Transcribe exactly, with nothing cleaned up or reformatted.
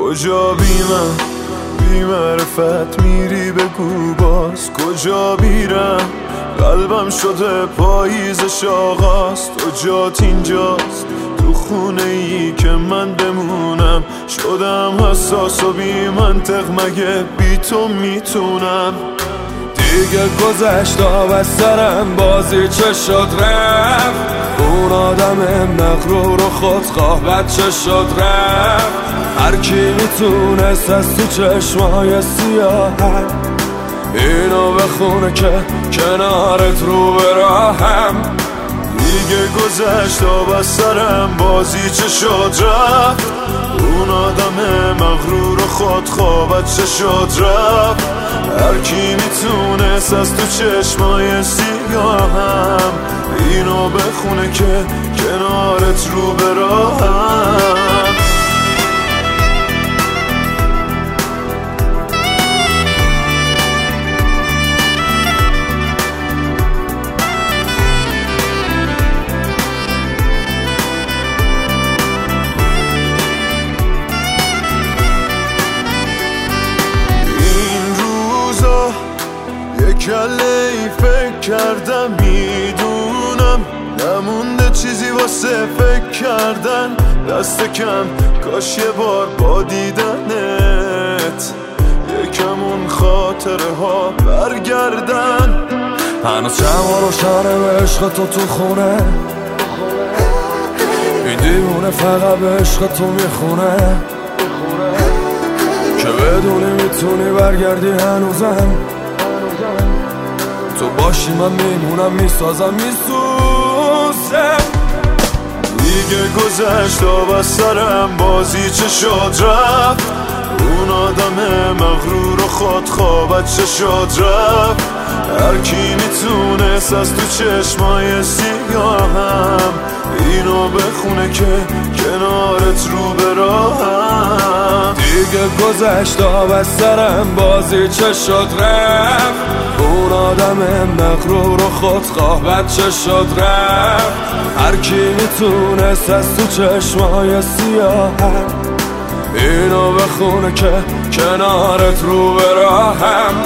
کجا بی من بی معرفت میری بگو باز کجا بیرم قلبم شده پاییزش آغاز تو جات اینجاست تو خونه ای که من بمونم شدم حساس و بی منطق مگه بی تو میتونم دیگه گذشت آب از سرم بازی چه شد رفت اون آدم مغرور و خودخواه بچه شد رفت هر کی میتونست از تو چشمای سیاهم اینو بخونه که کنارت رو به راهم دیگه گذشت آب از سرم بازی چه شد رفت اون آدم مغرور و خودخواه بچه شد رفت هر کی میتونست از تو چشمای سیاهم اینو بخونه که کنارت رو به راهم کله ای فکر کردم میدونم نمونده چیزی واسه فکر کردن دست کم کاش یه بار با دیدنت یکم اون خاطره ها برگردن هنوز شما روشنه به عشق تو تو خونه این دیوونه فقط به عشق تو میخونه که بدونی میتونی برگردی هنوزم تو باشی من میمونم میسازم میسوزم دیگه گذشت آب از سرم بازی چه شد رفت اون آدم مغرور و خودخواه بچه شد رفت هر کی میتونست از تو چشمای سیاهم اینو بخونه که کنارت رو به راهم دیگه گذشت آب از سرم بازی چه شد رفت اون آدم مغرور و خودخواه بچه شد رفت هر کی میتونست از تو چشمای سیاهم اینو بخونه که کنارت رو به راهم